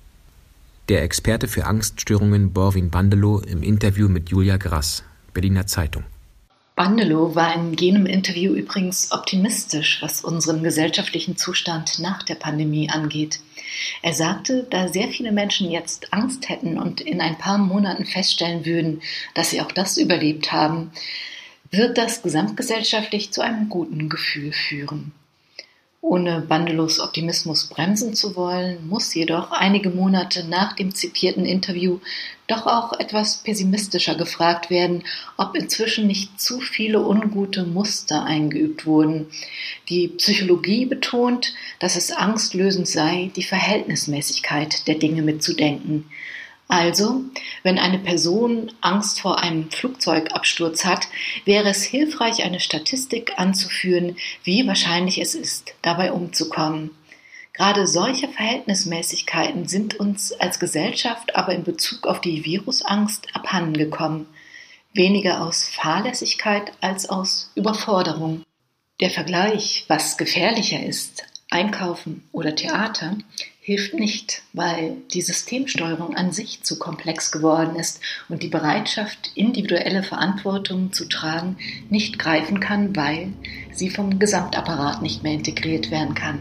Der Experte für Angststörungen Borwin Bandelow im Interview mit Julia Grass, Berliner Zeitung. Bandelow war in jenem Interview übrigens optimistisch, was unseren gesellschaftlichen Zustand nach der Pandemie angeht. Er sagte, da sehr viele Menschen jetzt Angst hätten und in ein paar Monaten feststellen würden, dass sie auch das überlebt haben, wird das gesamtgesellschaftlich zu einem guten Gefühl führen. Ohne Bandelows Optimismus bremsen zu wollen, muss jedoch einige Monate nach dem zitierten Interview doch auch etwas pessimistischer gefragt werden, ob inzwischen nicht zu viele ungute Muster eingeübt wurden. Die Psychologie betont, dass es angstlösend sei, die Verhältnismäßigkeit der Dinge mitzudenken. Also, wenn eine Person Angst vor einem Flugzeugabsturz hat, wäre es hilfreich, eine Statistik anzuführen, wie wahrscheinlich es ist, dabei umzukommen. Gerade solche Verhältnismäßigkeiten sind uns als Gesellschaft aber in Bezug auf die Virusangst abhandengekommen. Weniger aus Fahrlässigkeit als aus Überforderung. Der Vergleich, was gefährlicher ist, Einkaufen oder Theater, hilft nicht, weil die Systemsteuerung an sich zu komplex geworden ist und die Bereitschaft, individuelle Verantwortung zu tragen, nicht greifen kann, weil sie vom Gesamtapparat nicht mehr integriert werden kann.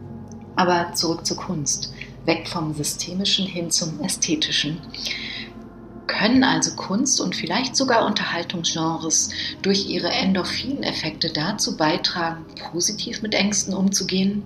Aber zurück zur Kunst, weg vom Systemischen hin zum Ästhetischen. Können also Kunst und vielleicht sogar Unterhaltungsgenres durch ihre Endorphineffekte dazu beitragen, positiv mit Ängsten umzugehen?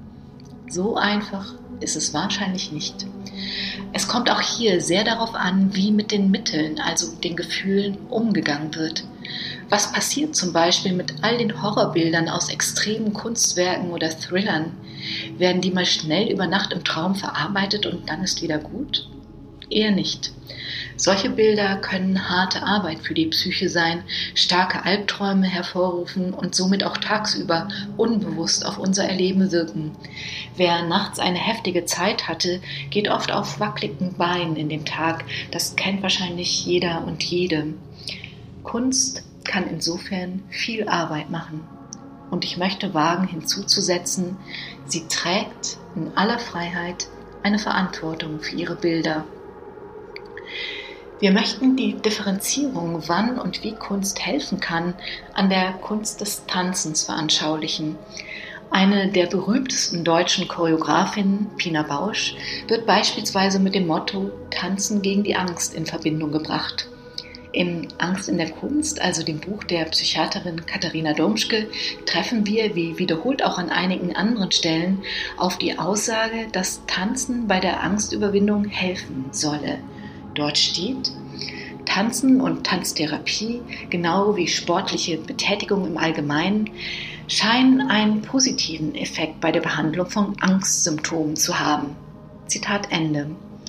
So einfach ist es wahrscheinlich nicht. Es kommt auch hier sehr darauf an, wie mit den Mitteln, also den Gefühlen, umgegangen wird. Was passiert zum Beispiel mit all den Horrorbildern aus extremen Kunstwerken oder Thrillern? Werden die mal schnell über Nacht im Traum verarbeitet und dann ist wieder gut? Eher nicht. Solche Bilder können harte Arbeit für die Psyche sein, starke Albträume hervorrufen und somit auch tagsüber unbewusst auf unser Erleben wirken. Wer nachts eine heftige Zeit hatte, geht oft auf wackeligen Beinen in den Tag. Das kennt wahrscheinlich jeder und jede. Kunst kann insofern viel Arbeit machen. Und ich möchte wagen hinzuzusetzen, sie trägt in aller Freiheit eine Verantwortung für ihre Bilder. Wir möchten die Differenzierung, wann und wie Kunst helfen kann, an der Kunst des Tanzens veranschaulichen. Eine der berühmtesten deutschen Choreografinnen, Pina Bausch, wird beispielsweise mit dem Motto Tanzen gegen die Angst in Verbindung gebracht. In Angst in der Kunst, also dem Buch der Psychiaterin Katharina Domschke, treffen wir, wie wiederholt auch an einigen anderen Stellen, auf die Aussage, dass Tanzen bei der Angstüberwindung helfen solle. Dort steht: Tanzen und Tanztherapie, genau wie sportliche Betätigung im Allgemeinen, scheinen einen positiven Effekt bei der Behandlung von Angstsymptomen zu haben. Zitat Ende.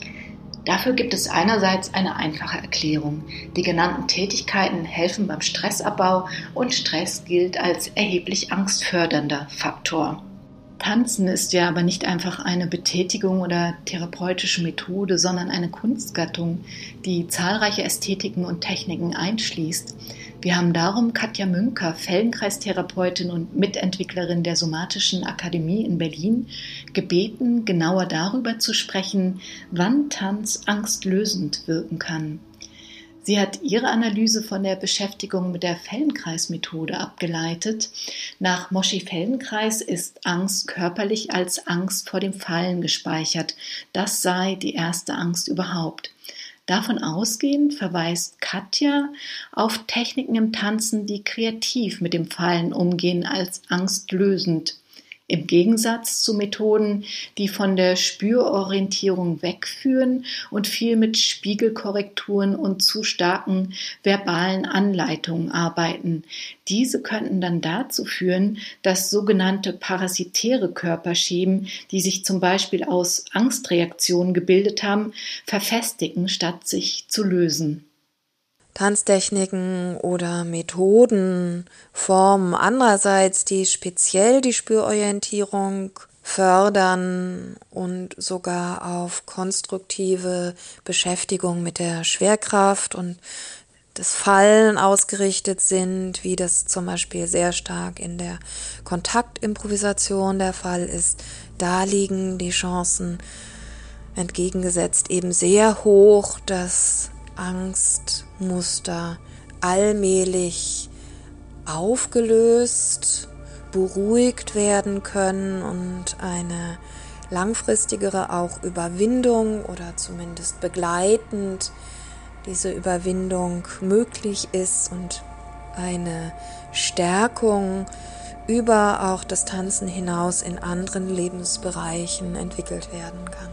Dafür gibt es einerseits eine einfache Erklärung. Die genannten Tätigkeiten helfen beim Stressabbau und Stress gilt als erheblich angstfördernder Faktor. Tanzen ist ja aber nicht einfach eine Betätigung oder therapeutische Methode, sondern eine Kunstgattung, die zahlreiche Ästhetiken und Techniken einschließt. Wir haben darum Katja Münker, Feldenkreistherapeutin und Mitentwicklerin der Somatischen Akademie in Berlin, gebeten, genauer darüber zu sprechen, wann Tanz angstlösend wirken kann. Sie hat ihre Analyse von der Beschäftigung mit der Feldenkreis-Methode abgeleitet. Nach Moschi Feldenkreis ist Angst körperlich als Angst vor dem Fallen gespeichert. Das sei die erste Angst überhaupt. Davon ausgehend verweist Katja auf Techniken im Tanzen, die kreativ mit dem Fallen umgehen, als angstlösend. Im Gegensatz zu Methoden, die von der Spürorientierung wegführen und viel mit Spiegelkorrekturen und zu starken verbalen Anleitungen arbeiten. Diese könnten dann dazu führen, dass sogenannte parasitäre Körperschemen, die sich zum Beispiel aus Angstreaktionen gebildet haben, verfestigen, statt sich zu lösen. Tanztechniken oder Methoden, Formen andererseits, die speziell die Spürorientierung fördern und sogar auf konstruktive Beschäftigung mit der Schwerkraft und das Fallen ausgerichtet sind, wie das zum Beispiel sehr stark in der Kontaktimprovisation der Fall ist. Da liegen die Chancen entgegengesetzt eben sehr hoch, dass Angstmuster allmählich aufgelöst, beruhigt werden können und eine langfristigere auch Überwindung oder zumindest begleitend diese Überwindung möglich ist und eine Stärkung über auch das Tanzen hinaus in anderen Lebensbereichen entwickelt werden kann.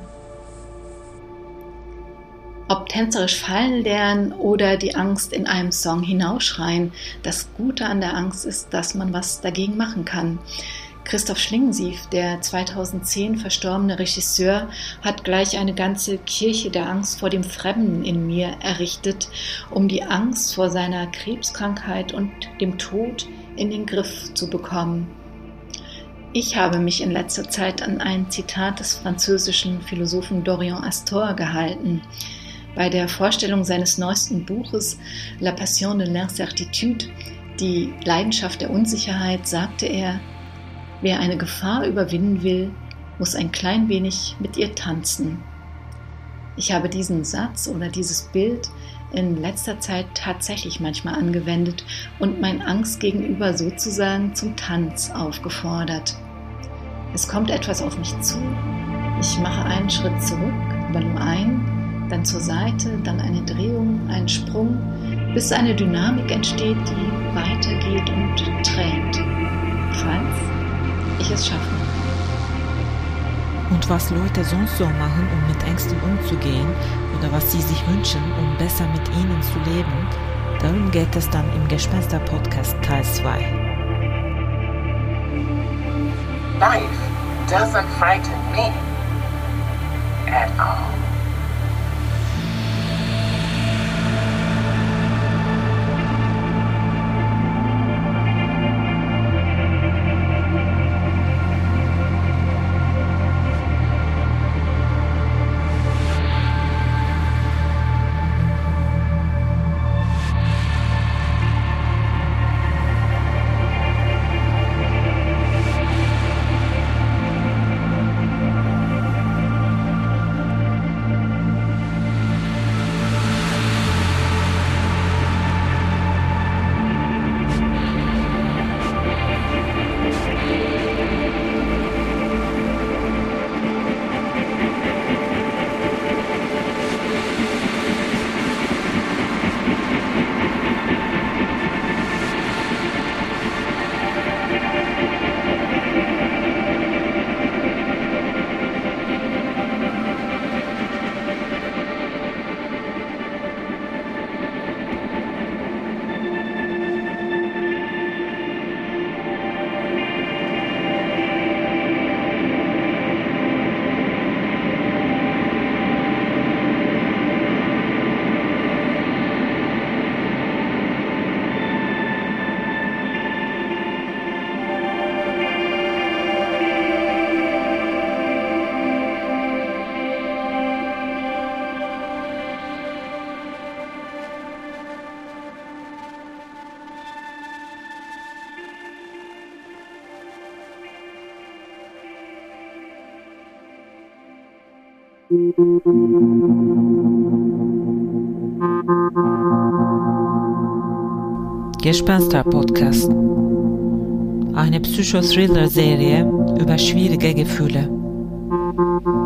Ob tänzerisch fallen lernen oder die Angst in einem Song hinausschreien, das Gute an der Angst ist, dass man was dagegen machen kann. Christoph Schlingensief, der zweitausendzehn verstorbene Regisseur, hat gleich eine ganze Kirche der Angst vor dem Fremden in mir errichtet, um die Angst vor seiner Krebskrankheit und dem Tod in den Griff zu bekommen. Ich habe mich in letzter Zeit an ein Zitat des französischen Philosophen Dorian Astor gehalten. Bei der Vorstellung seines neuesten Buches La Passion de l'Incertitude, die Leidenschaft der Unsicherheit, sagte er: Wer eine Gefahr überwinden will, muss ein klein wenig mit ihr tanzen. Ich habe diesen Satz oder dieses Bild in letzter Zeit tatsächlich manchmal angewendet und mein Angst gegenüber sozusagen zum Tanz aufgefordert. Es kommt etwas auf mich zu, ich mache einen Schritt zurück, aber nur einen, dann zur Seite, dann eine Drehung, einen Sprung, bis eine Dynamik entsteht, die weitergeht und trägt, falls ich es schaffe. Und was Leute sonst so machen, um mit Ängsten umzugehen oder was sie sich wünschen, um besser mit ihnen zu leben, darum geht es dann im Gespenster-Podcast Teil zwei. Life doesn't frighten me at all. Gespenster-Podcast. Eine Psychothriller-Serie über schwierige Gefühle.